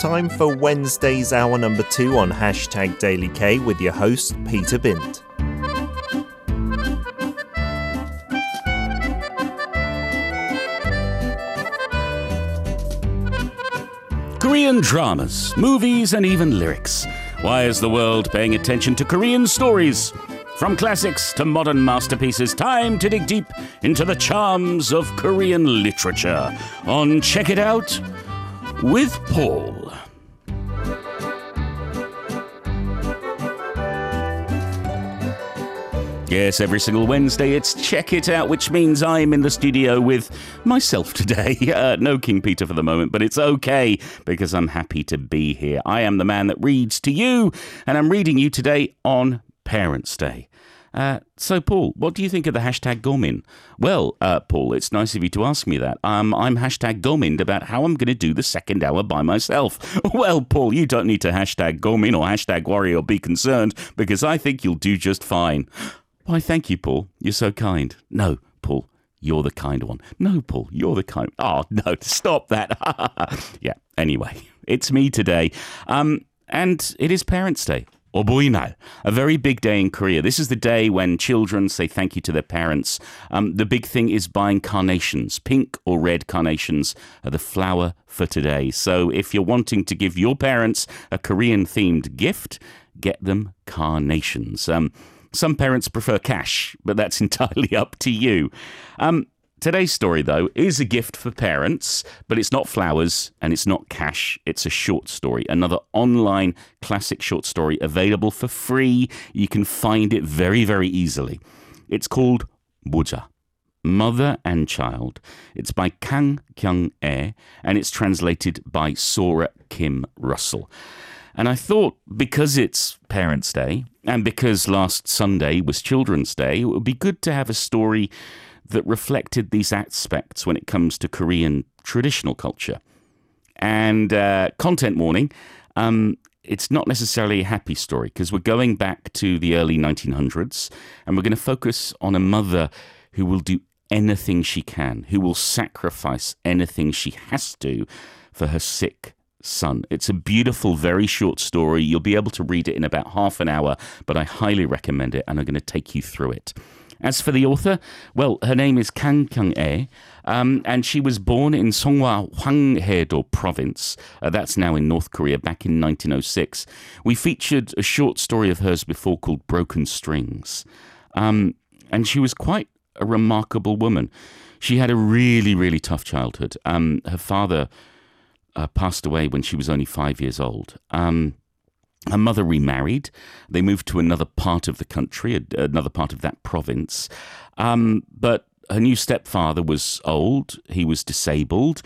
time for Wednesday's hour number 2 on Hashtag Daily K with your host, Peter Bint. Korean dramas, movies, and even lyrics. Why is the world paying attention to Korean stories? From classics to modern masterpieces, time to dig deep into the charms of Korean literature on Check It Out with Paul. Yes, every single Wednesday it's Check It Out, which means I'm in the studio with myself today. No King Peter for the moment, but it's okay because I'm happy to be here. I am the man that reads to you, and I'm reading you today on Parents' Day. So, Paul, what do you think of the hashtag Gomin? Well, Paul, it's nice of you to ask me that. I'm hashtag Gomin about how I'm going to do the second hour by myself. Well, Paul, you don't need to hashtag Gomin or hashtag worry or be concerned because I think you'll do just fine. Why, thank you, Paul. You're so kind. No, Paul, you're the kind one. No, Paul, you're the kind... Oh, no, stop that. Yeah, anyway, it's me today. And it is Parents' Day. Oboinal, a very big day in Korea. This is the day when children say thank you to their parents. The big thing is buying carnations. Pink or red carnations are the flower for today. So if you're wanting to give your parents a Korean-themed gift, get them carnations. Some parents prefer cash, but that's entirely up to you. Today's story, though, is a gift for parents, but it's not flowers and it's not cash. It's a short story, another online classic short story available for free. You can find it very, very easily. It's called Moja, Mother and Child. It's by Kang Kyung-ae, and it's translated by Sora Kim Russell. And I thought, because it's Parents' Day, and because last Sunday was Children's Day, it would be good to have a story that reflected these aspects when it comes to Korean traditional culture. And content warning, it's not necessarily a happy story, because we're going back to the early 1900s, and we're going to focus on a mother who will do anything she can, who will sacrifice anything she has to for her sick son. It's a beautiful, very short story. You'll be able to read it in about half an hour, but I highly recommend it, and I'm going to take you through it. As for the author, well, her name is Kang Kyung-ae, and she was born in Songhwa Hwanghae-do province. That's now in North Korea, back in 1906. We featured a short story of hers before called Broken Strings. And she was quite a remarkable woman. She had a really, really tough childhood. Her father passed away when she was only 5 years old. Her mother remarried. They moved to another part of the country, another part of that province. But her new stepfather was old, he was disabled,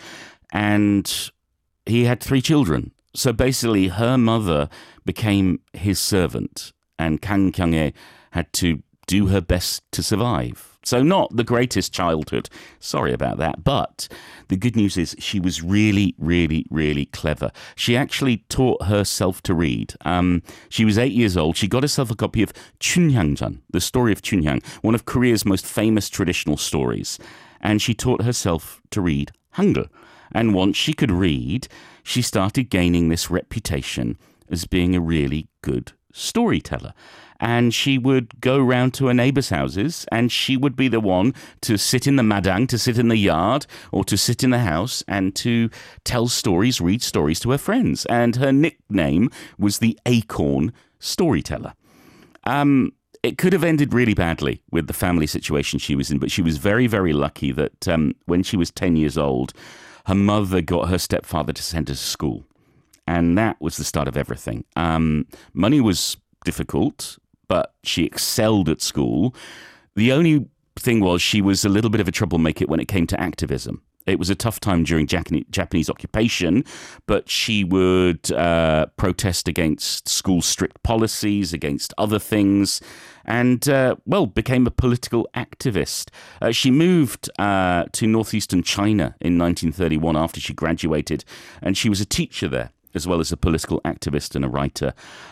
and he had 3 children. So basically, her mother became his servant, and Kang Kyung-ae had to do her best to survive. So not the greatest childhood. Sorry about that. But the good news is she was really, really, really clever. She actually taught herself to read. She was 8 years old. She got herself a copy of Chunhyangjan, the story of Chunhyang, one of Korea's most famous traditional stories. And she taught herself to read Hangul. And once she could read, she started gaining this reputation as being a really good storyteller. And she would go round to her neighbours' houses, and she would be the one to sit in the madang, to sit in the yard, or to sit in the house and to tell stories, read stories to her friends. And her nickname was the Acorn Storyteller. It could have ended really badly with the family situation she was in, but she was very, very lucky that when she was 10 years old, her mother got her stepfather to send her to school. And that was the start of everything. Money was difficult, but she excelled at school. The only thing was she was a little bit of a troublemaker when it came to activism. It was a tough time during Japanese occupation, but she would protest against school strict policies, against other things, and, became a political activist. She moved to northeastern China in 1931 after she graduated, and she was a teacher there, as well as a political activist and a writer.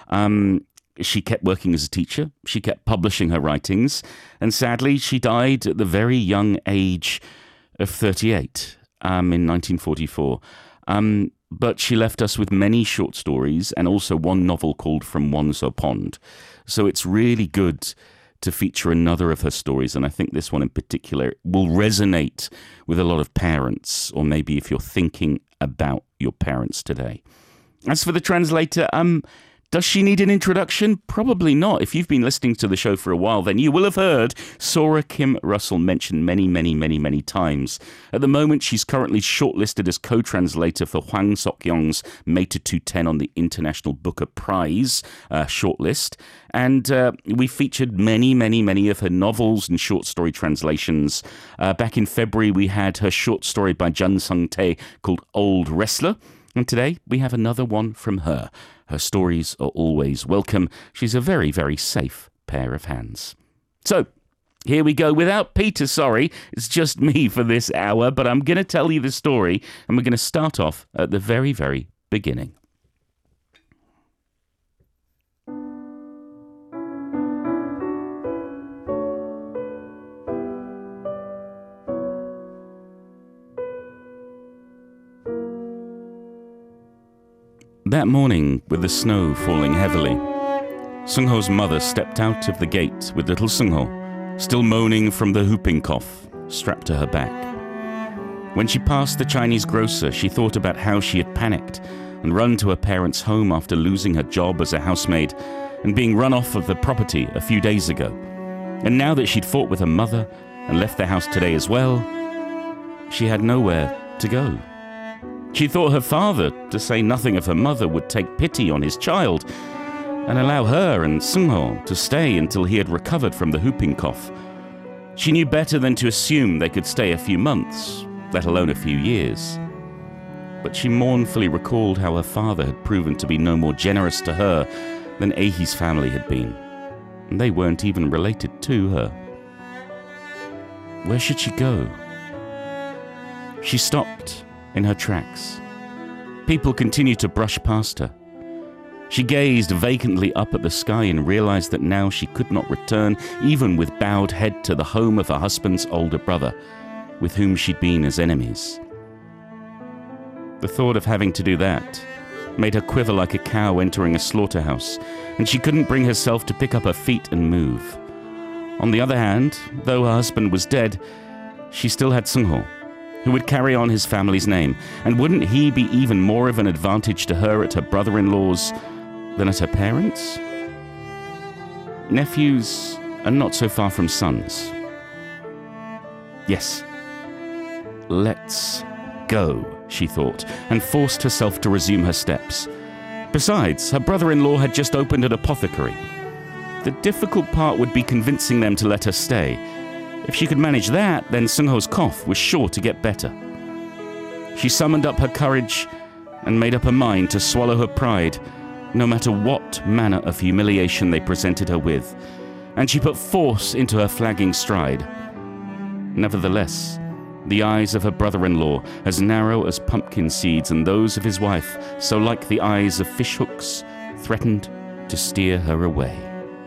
She kept working as a teacher. She kept publishing her writings. And sadly, she died at the very young age of 38 in 1944. but she left us with many short stories and also one novel called From Wonso Pond. So it's really good to feature another of her stories, and I think this one in particular will resonate with a lot of parents, or maybe if you're thinking about your parents today. As for the translator, does she need an introduction? Probably not. If you've been listening to the show for a while, then you will have heard Sora Kim Russell mentioned many times. At the moment, she's currently shortlisted as co-translator for Hwang Sok-yong's Meta 210 on the International Booker Prize shortlist. And we featured many of her novels and short story translations. Back in February, we had her short story by Jun Sung-tae called Old Wrestler. And today, we have another one from her. Her stories are always welcome. She's a very safe pair of hands. So, here we go. Without Peter, sorry, it's just me for this hour, but I'm going to tell you the story, and we're going to start off at the very beginning. That morning, with the snow falling heavily, Seung-ho's mother stepped out of the gate with little Seung-ho, still moaning from the whooping cough, strapped to her back. When she passed the Chinese grocer, she thought about how she had panicked and run to her parents' home after losing her job as a housemaid and being run off of the property a few days ago. And now that she'd fought with her mother and left the house today as well, she had nowhere to go. She thought her father, to say nothing of her mother, would take pity on his child and allow her and Seung-ho to stay until he had recovered from the whooping cough. She knew better than to assume they could stay a few months, let alone a few years. But she mournfully recalled how her father had proven to be no more generous to her than Ahi's family had been, and they weren't even related to her. Where should she go? She stopped in her tracks. People continued to brush past her. She gazed vacantly up at the sky and realized that now she could not return, even with bowed head, to the home of her husband's older brother, with whom she'd been as enemies. The thought of having to do that made her quiver like a cow entering a slaughterhouse, and she couldn't bring herself to pick up her feet and move. On the other hand, though her husband was dead, she still had Seung-ho, who would carry on his family's name, and wouldn't he be even more of an advantage to her at her brother-in-law's than at her parents'? Nephews are not so far from sons. Yes, let's go, she thought, and forced herself to resume her steps. Besides, her brother-in-law had just opened an apothecary. The difficult part would be convincing them to let her stay. If she could manage that, then Seung-ho's cough was sure to get better. She summoned up her courage and made up her mind to swallow her pride, no matter what manner of humiliation they presented her with, and she put force into her flagging stride. Nevertheless, the eyes of her brother-in-law, as narrow as pumpkin seeds, and those of his wife, so like the eyes of fishhooks, threatened to steer her away.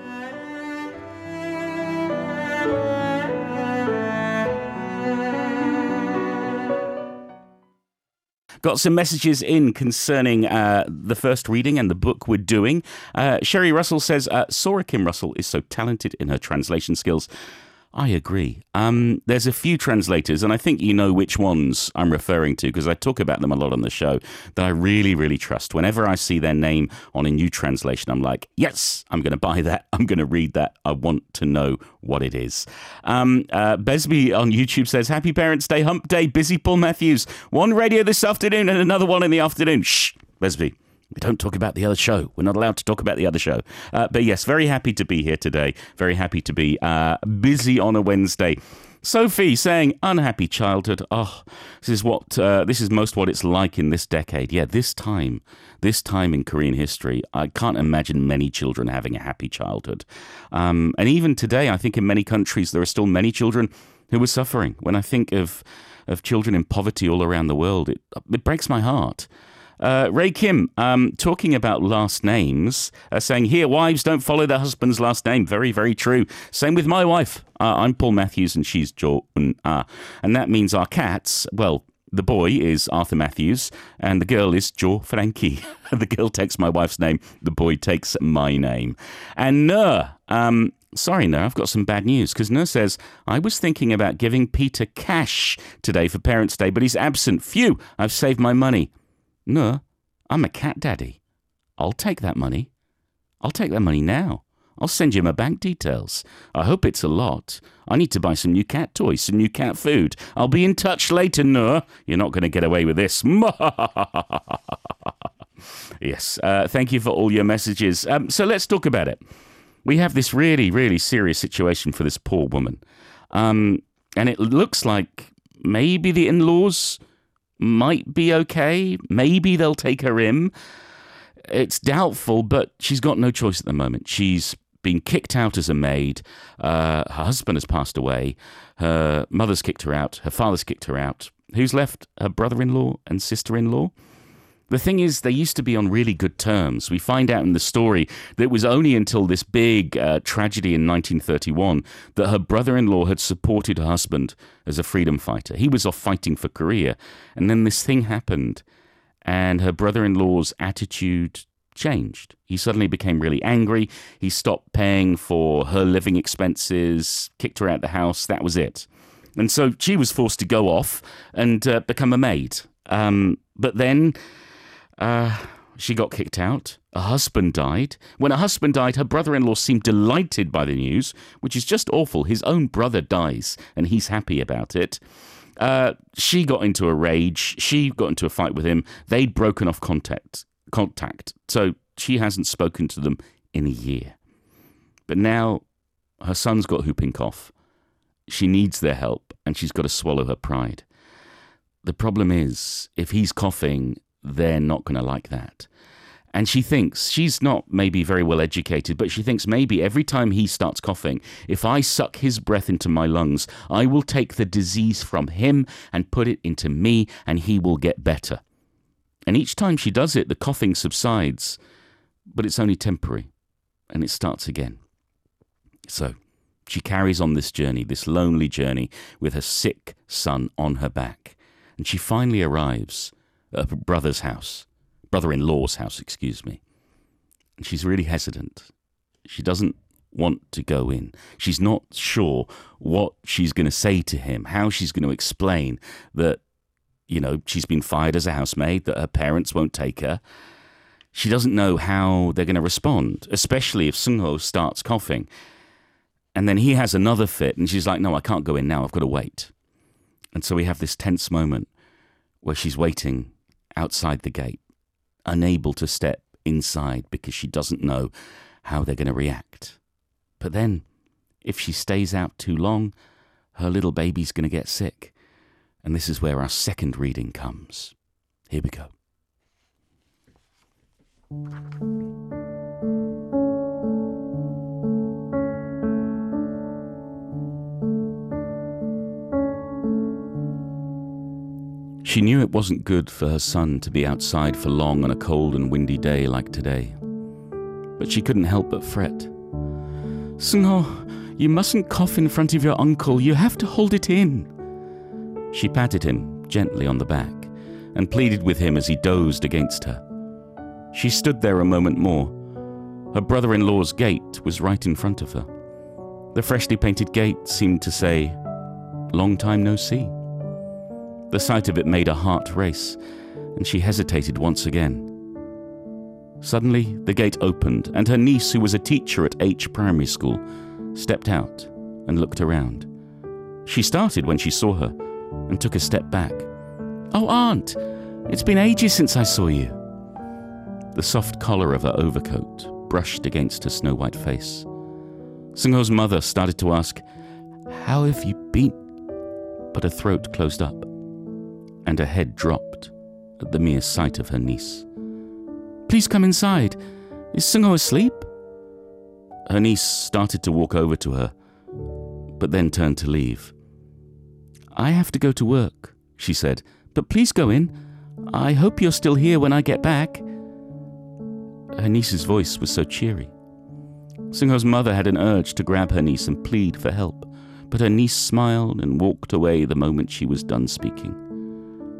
Got some messages in concerning the first reading and the book we're doing. Sherry Russell says, Sora Kim Russell is so talented in her translation skills. I agree. There's a few translators, and I think you know which ones I'm referring to because I talk about them a lot on the show, that I really trust. Whenever I see their name on a new translation, I'm like, yes, I'm going to buy that. I'm going to read that. I want to know what it is. Besby on YouTube says, Happy Parents' Day, Hump Day, busy Paul Matthews. One radio this afternoon and another one in the afternoon. Shh, Besby. We don't talk about the other show. We're not allowed to talk about the other show. But yes, very happy to be here today. Very happy to be busy on a Wednesday. Sophie saying, unhappy childhood. Oh, this is most what it's like in this decade. Yeah, this time in Korean history, I can't imagine many children having a happy childhood. And even today, I think in many countries, there are still many children who are suffering. When I think of children in poverty all around the world, it breaks my heart. Ray Kim, talking about last names, saying, here, wives don't follow their husband's last name. Very, very true. Same with my wife. I'm Paul Matthews and she's Jo Un Ah. And that means our cats, well, The boy is Arthur Matthews, and the girl is Jo Frankie. The girl takes my wife's name. The boy takes my name. And Nur, sorry, Nur, I've got some bad news, because Nur says, I was thinking about giving Peter cash today for Parents' Day, but he's absent. Phew, I've saved my money. Nur, I'm a cat daddy. I'll take that money. I'll take that money now. I'll send you my bank details. I hope it's a lot. I need to buy some new cat toys, some new cat food. I'll be in touch later, Nur. You're not going to get away with this. Yes, thank you for all your messages. So let's talk about it. We have this really, really serious situation for this poor woman. And it looks like maybe the in-laws might be okay. Maybe they'll take her in. It's doubtful, but she's got no choice at the moment. She's been kicked out as a maid. Her husband has passed away. Her mother's kicked her out. Her father's kicked her out. Who's left? Her brother-in-law and sister-in-law. The thing is, they used to be on really good terms. We find out in the story that it was only until this big tragedy in 1931 that her brother-in-law had supported her husband as a freedom fighter. He was off fighting for Korea. And then this thing happened, and her brother-in-law's attitude changed. He suddenly became really angry. He stopped paying for her living expenses, kicked her out of the house. That was it. And so she was forced to go off and become a maid. But then she got kicked out. Her husband died. When her husband died, her brother-in-law seemed delighted by the news, which is just awful. His own brother dies, and he's happy about it. She got into a rage. She got into a fight with him. They'd broken off contact. So she hasn't spoken to them in a year. But now her son's got whooping cough. She needs their help, and she's got to swallow her pride. The problem is, if he's coughing, they're not going to like that. And she thinks, she's not maybe very well educated, but she thinks maybe every time he starts coughing, if I suck his breath into my lungs, I will take the disease from him and put it into me, and he will get better. And each time she does it, the coughing subsides, but it's only temporary, and it starts again. So she carries on this journey, this lonely journey, with her sick son on her back. And she finally arrives at her brother-in-law's house, And she's really hesitant. She doesn't want to go in. She's not sure what she's going to say to him, how she's going to explain that, you know, she's been fired as a housemaid, that her parents won't take her. She doesn't know how they're going to respond, especially if Seung-ho starts coughing. And then he has another fit, and she's like, no, I can't go in now, I've got to wait. And so we have this tense moment where she's waiting outside the gate, unable to step inside because she doesn't know how they're going to react. But then, if she stays out too long, her little baby's going to get sick. And this is where our second reading comes. Here we go. She knew it wasn't good for her son to be outside for long on a cold and windy day like today. But she couldn't help but fret. Seung-ho, you mustn't cough in front of your uncle. You have to hold it in. She patted him gently on the back and pleaded with him as he dozed against her. She stood there a moment more. Her brother-in-law's gate was right in front of her. The freshly painted gate seemed to say, "Long time no see." The sight of it made her heart race, and she hesitated once again. Suddenly, the gate opened, and her niece, who was a teacher at H Primary School, stepped out and looked around. She started when she saw her and took a step back. "Oh, Aunt, it's been ages since I saw you." The soft collar of her overcoat brushed against her snow-white face. Seung-ho's mother started to ask, "How have you been?" But her throat closed up, and her head dropped at the mere sight of her niece. "Please come inside. Is Seung-ho asleep?" Her niece started to walk over to her, but then turned to leave. "I have to go to work," she said, "but please go in. I hope you're still here when I get back." Her niece's voice was so cheery. Seung-ho's mother had an urge to grab her niece and plead for help, but her niece smiled and walked away the moment she was done speaking.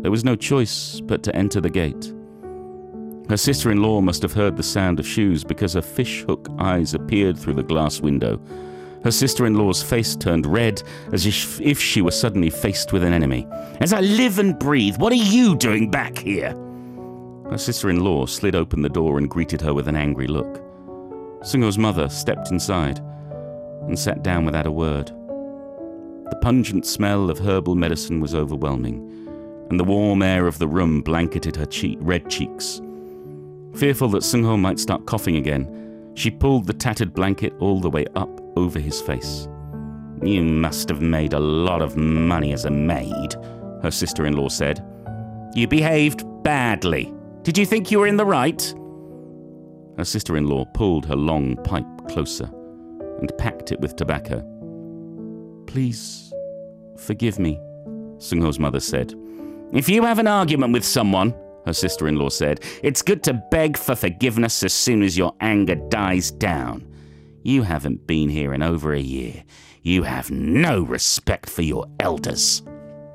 There was no choice but to enter the gate. Her sister-in-law must have heard the sound of shoes because her fish-hook eyes appeared through the glass window. Her sister-in-law's face turned red as if she were suddenly faced with an enemy. "As I live and breathe, what are you doing back here?" Her sister-in-law slid open the door and greeted her with an angry look. Seung-ho's mother stepped inside and sat down without a word. The pungent smell of herbal medicine was overwhelming, and the warm air of the room blanketed her red cheeks. Fearful that Seung-ho might start coughing again, she pulled the tattered blanket all the way up over his face. "You must have made a lot of money as a maid," her sister-in-law said. "You behaved badly. Did you think you were in the right?" Her sister-in-law pulled her long pipe closer and packed it with tobacco. "Please, forgive me," Seung-ho's mother said. "If you have an argument with someone," her sister-in-law said, "it's good to beg for forgiveness as soon as your anger dies down. You haven't been here in over a year. You have no respect for your elders."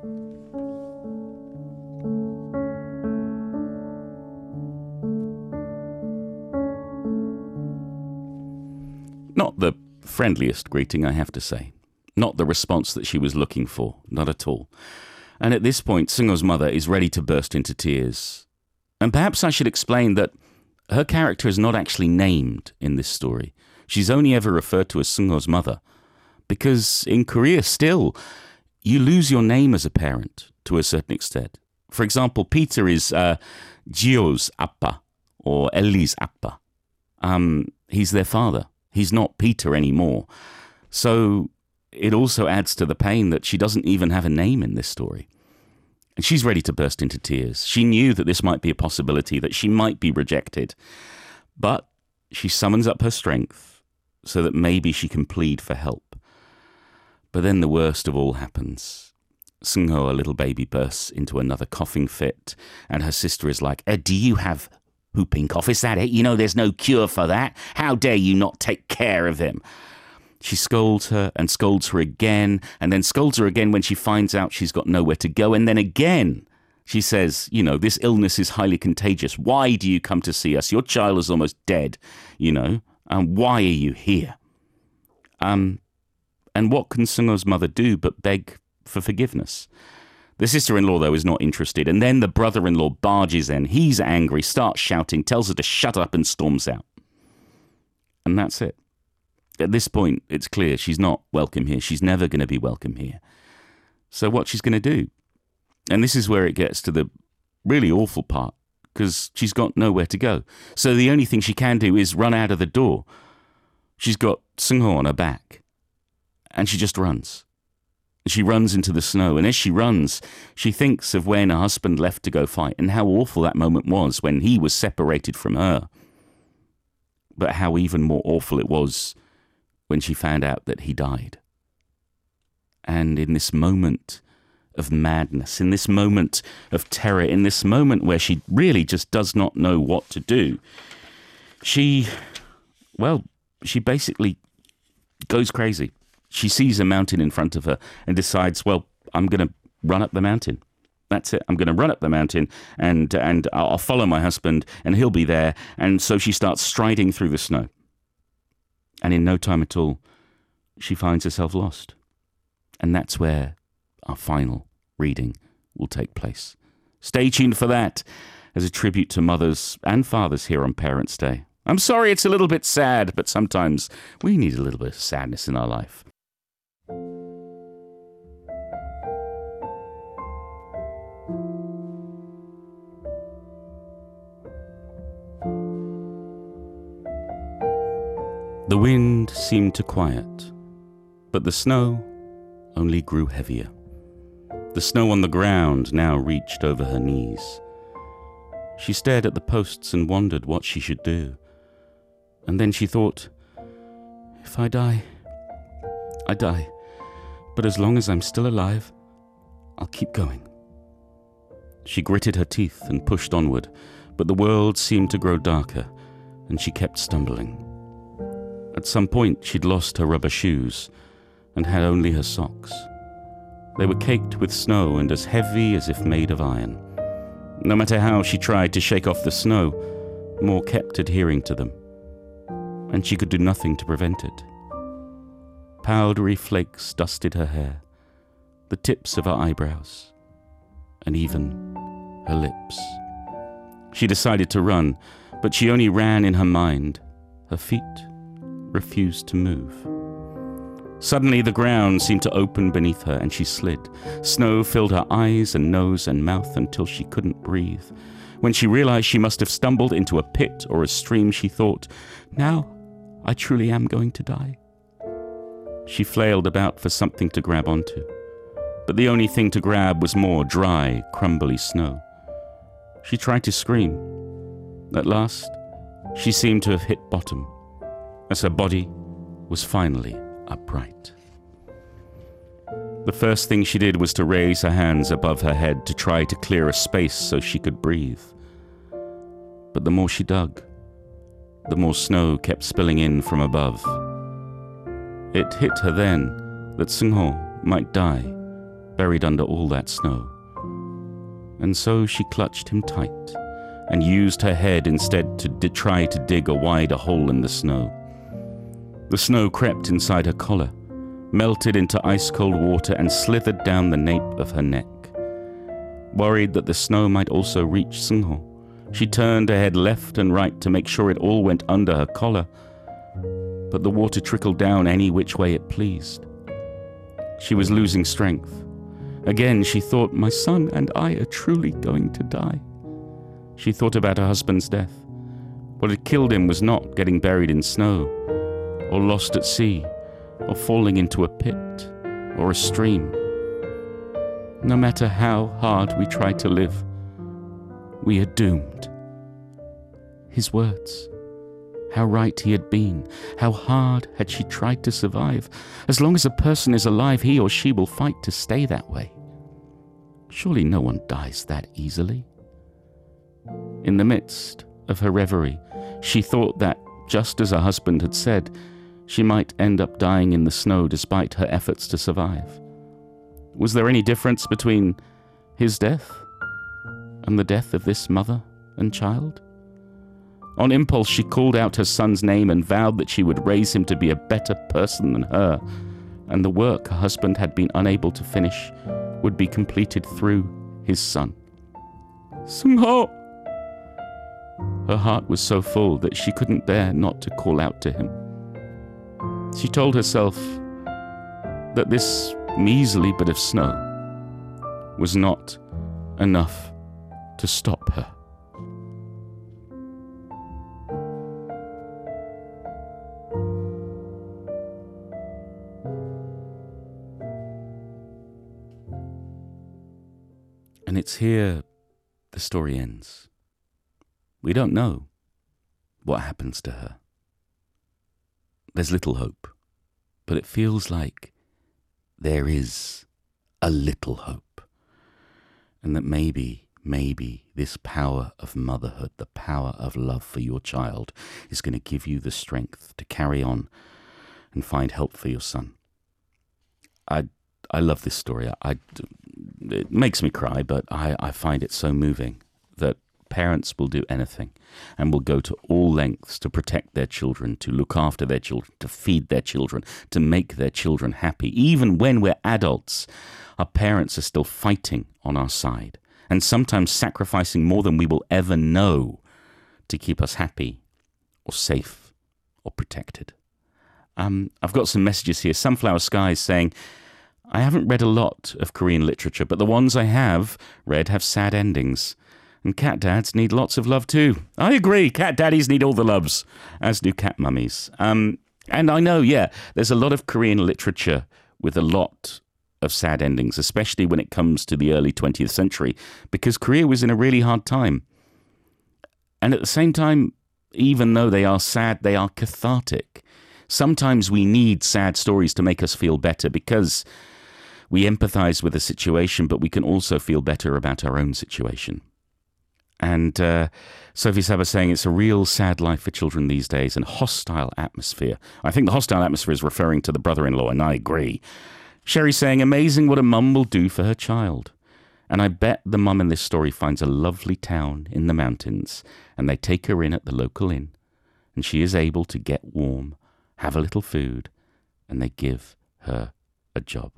Not the friendliest greeting, I have to say. Not the response that she was looking for, not at all. And at this point, Seung-ho's mother is ready to burst into tears. And perhaps I should explain that her character is not actually named in this story. She's only ever referred to as Seung-ho's mother. Because in Korea still, you lose your name as a parent to a certain extent. For example, Peter is Jio's appa or Ellie's appa. He's their father. He's not Peter anymore. So it also adds to the pain that she doesn't even have a name in this story. And she's ready to burst into tears. She knew that this might be a possibility, that she might be rejected. But she summons up her strength so that maybe she can plead for help. But then the worst of all happens. Seung-ho, a little baby, bursts into another coughing fit, and her sister is like, "Do you have whooping cough? Is that it? You know there's no cure for that. How dare you not take care of him?" She scolds her and scolds her again, and then scolds her again when she finds out she's got nowhere to go. And then again, she says, "This illness is highly contagious. Why do you come to see us? Your child is almost dead, and why are you here?" And what can Seung-ho's mother do but beg for forgiveness? The sister-in-law, though, is not interested. And then the brother-in-law barges in. He's angry, starts shouting, tells her to shut up and storms out. And that's it. At this point, it's clear she's not welcome here. She's never going to be welcome here. So what's she going to do? And this is where it gets to the really awful part, because she's got nowhere to go. So the only thing she can do is run out of the door. She's got Seung-ho on her back, and she just runs. She runs into the snow, and as she runs, she thinks of when her husband left to go fight and how awful that moment was when he was separated from her. But how even more awful it was when she found out that he died. And in this moment of madness, in this moment of terror, in this moment where she really just does not know what to do, she basically goes crazy. She sees a mountain in front of her and decides, I'm going to run up the mountain. That's it. I'm going to run up the mountain and I'll follow my husband and he'll be there. And so she starts striding through the snow. And in no time at all, she finds herself lost. And that's where our final reading will take place. Stay tuned for that as a tribute to mothers and fathers here on Parents' Day. I'm sorry it's a little bit sad, but sometimes we need a little bit of sadness in our life. The wind seemed to quiet, but the snow only grew heavier. The snow on the ground now reached over her knees. She stared at the posts and wondered what she should do. And then she thought, if I die, I die. But as long as I'm still alive, I'll keep going. She gritted her teeth and pushed onward, but the world seemed to grow darker, and she kept stumbling. At some point, she'd lost her rubber shoes and had only her socks. They were caked with snow and as heavy as if made of iron. No matter how she tried to shake off the snow, more kept adhering to them, and she could do nothing to prevent it. Powdery flakes dusted her hair, the tips of her eyebrows, and even her lips. She decided to run, but she only ran in her mind. Her feet refused to move. Suddenly the ground seemed to open beneath her and she slid. Snow filled her eyes and nose and mouth until she couldn't breathe. When she realized she must have stumbled into a pit or a stream, she thought, "Now I truly am going to die." She flailed about for something to grab onto, but the only thing to grab was more dry, crumbly snow. She tried to scream. At last, she seemed to have hit bottom, as her body was finally upright. The first thing she did was to raise her hands above her head to try to clear a space so she could breathe. But the more she dug, the more snow kept spilling in from above. It hit her then that Seung-ho might die, buried under all that snow. And so she clutched him tight and used her head instead to try to dig a wider hole in the snow. The snow crept inside her collar, melted into ice-cold water and slithered down the nape of her neck. Worried that the snow might also reach Seung-ho, she turned her head left and right to make sure it all went under her collar, but the water trickled down any which way it pleased. She was losing strength. Again she thought, "My son and I are truly going to die." She thought about her husband's death. What had killed him was not getting buried in snow, or lost at sea, or falling into a pit, or a stream. No matter how hard we tried to live, we are doomed. His words. How right he had been. How hard had she tried to survive. As long as a person is alive, he or she will fight to stay that way. Surely no one dies that easily. In the midst of her reverie, she thought that, just as her husband had said, she might end up dying in the snow despite her efforts to survive. Was there any difference between his death and the death of this mother and child? On impulse, she called out her son's name and vowed that she would raise him to be a better person than her, and the work her husband had been unable to finish would be completed through his son. Seung-ho! Her heart was so full that she couldn't bear not to call out to him. She told herself that this measly bit of snow was not enough to stop her. And it's here the story ends. We don't know what happens to her. There's little hope, but it feels like there is a little hope. And that maybe this power of motherhood, the power of love for your child, is going to give you the strength to carry on and find help for your son. I love this story. It makes me cry, but I find it so moving that parents will do anything and will go to all lengths to protect their children, to look after their children, to feed their children, to make their children happy. Even when we're adults, our parents are still fighting on our side and sometimes sacrificing more than we will ever know to keep us happy or safe or protected. I've got some messages here. Sunflower Skies saying, I haven't read a lot of Korean literature, but the ones I have read have sad endings. And cat dads need lots of love too. I agree. Cat daddies need all the loves, as do cat mummies. And I know, there's a lot of Korean literature with a lot of sad endings, especially when it comes to the early 20th century, because Korea was in a really hard time. And at the same time, even though they are sad, they are cathartic. Sometimes we need sad stories to make us feel better because we empathize with a situation, but we can also feel better about our own situation. And Sophie Saba saying it's a real sad life for children these days and hostile atmosphere. I think the hostile atmosphere is referring to the brother-in-law, and I agree. Sherry saying, amazing what a mum will do for her child. And I bet the mum in this story finds a lovely town in the mountains and they take her in at the local inn and she is able to get warm, have a little food, and they give her a job.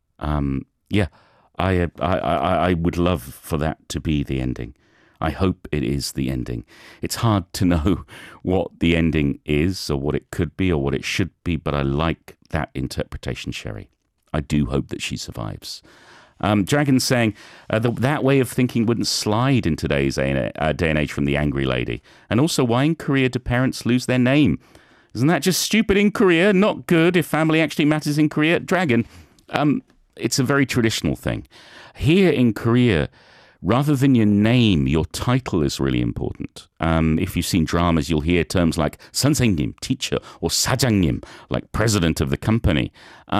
I would love for that to be the ending. I hope it is the ending. It's hard to know what the ending is or what it could be or what it should be, but I like that interpretation, Sherry. I do hope that she survives. Dragon saying that way of thinking wouldn't slide in today's day and age from the angry lady. And also, why in Korea do parents lose their name? Isn't that just stupid in Korea? Not good if family actually matters in Korea. Dragon, it's a very traditional thing. Here in Korea, rather than your name, your title is really important. If you've seen dramas, you'll hear terms like 선생님, teacher, or 사장님, like president of the company.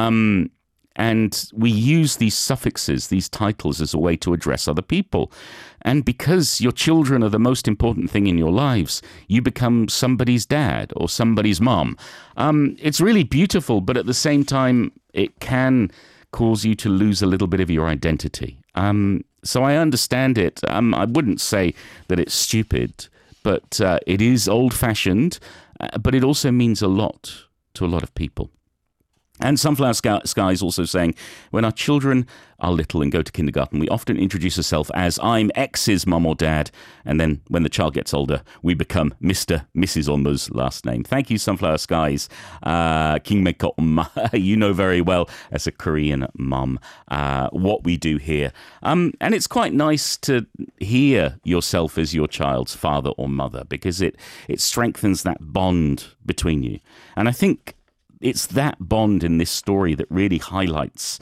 And we use these suffixes, these titles, as a way to address other people. And because your children are the most important thing in your lives, you become somebody's dad or somebody's mom. It's really beautiful, but at the same time, it can cause you to lose a little bit of your identity. So I understand it. I wouldn't say that it's stupid, but it is old-fashioned, but it also means a lot to a lot of people. And Sunflower Sky is also saying, when our children are little and go to kindergarten, we often introduce ourselves as, I'm X's mum or dad. And then when the child gets older, we become Mr., Mrs. Onma's last name. Thank you, Sunflower Skies. Kingmaker Onma, you know very well as a Korean mum what we do here. And it's quite nice to hear yourself as your child's father or mother because it strengthens that bond between you. And I think it's that bond in this story that really highlights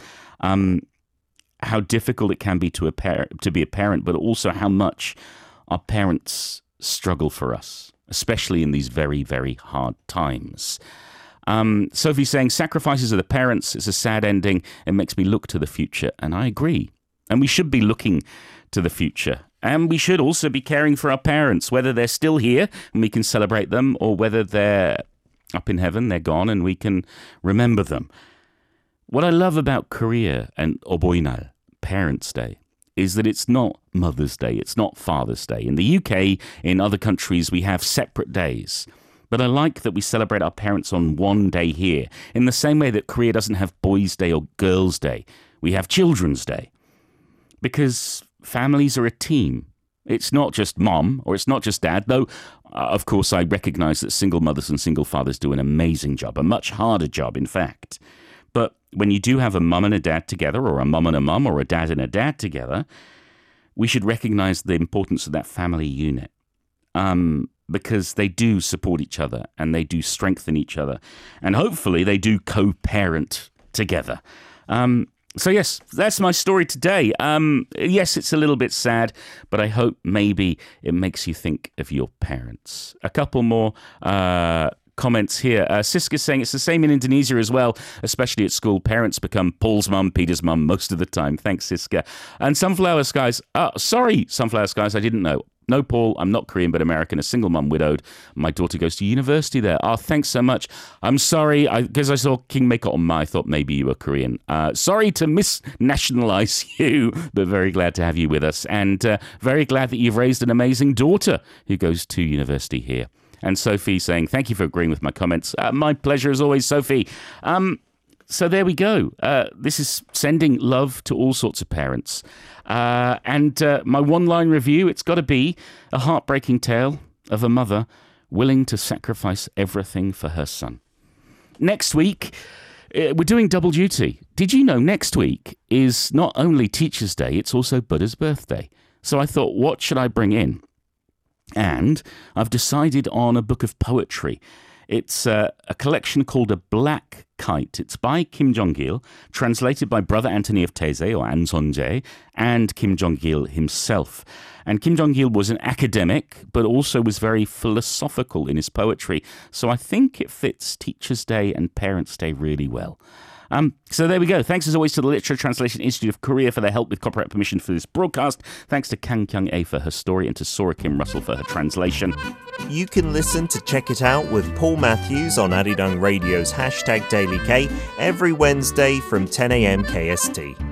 how difficult it can be to be a parent, but also how much our parents struggle for us, especially in these very, very hard times. Sophie's saying, sacrifices of the parents is a sad ending. It makes me look to the future. And I agree. And we should be looking to the future. And we should also be caring for our parents, whether they're still here and we can celebrate them or whether they're up in heaven, they're gone, and we can remember them. What I love about Korea and Oboinal, Parents' Day, is that it's not Mother's Day, it's not Father's Day. In the UK, in other countries, we have separate days. But I like that we celebrate our parents on one day here, in the same way that Korea doesn't have Boys' Day or Girls' Day. We have Children's Day. Because families are a team. It's not just mom or it's not just dad, though, of course, I recognize that single mothers and single fathers do an amazing job, a much harder job, in fact. But when you do have a mum and a dad together, or a mum and a mum, or a dad and a dad together, we should recognize the importance of that family unit. Because they do support each other and they do strengthen each other. And hopefully they do co-parent together. So yes, that's my story today. Yes, it's a little bit sad, but I hope maybe it makes you think of your parents. A couple more comments here. Siska's saying it's the same in Indonesia as well, especially at school. Parents become Paul's mum, Peter's mum most of the time. Thanks, Siska. And Sunflower Skies. Sorry, Sunflower Skies, I didn't know. No, Paul, I'm not Korean, but American, a single mum, widowed. My daughter goes to university there. Oh, thanks so much. I'm sorry, because I saw Kingmaker Onma, I thought maybe you were Korean. Sorry to misnationalize you, but very glad to have you with us. And very glad that you've raised an amazing daughter who goes to university here. And Sophie saying, thank you for agreeing with my comments. My pleasure as always, Sophie. So there we go. This is sending love to all sorts of parents. And my one-line review, it's got to be a heartbreaking tale of a mother willing to sacrifice everything for her son. Next week, we're doing double duty. Did you know next week is not only Teacher's Day, it's also Buddha's birthday. So I thought, what should I bring in? And I've decided on a book of poetry. It's a collection called A Black Kite. It's by Kim Jong-il, translated by Brother Anthony of Taizé, or An Son-jae, and Kim Jong-il himself. And Kim Jong-il was an academic, but also was very philosophical in his poetry. So I think it fits Teacher's Day and Parents' Day really well. So there we go. Thanks as always to the Literature Translation Institute of Korea for their help with copyright permission for this broadcast. Thanks to Kang Kyung-ae for her story and to Sora Kim Russell for her translation. You can listen to Check It Out with Paul Matthews on Arirang Radio's #DailyK every Wednesday from 10 a.m. KST.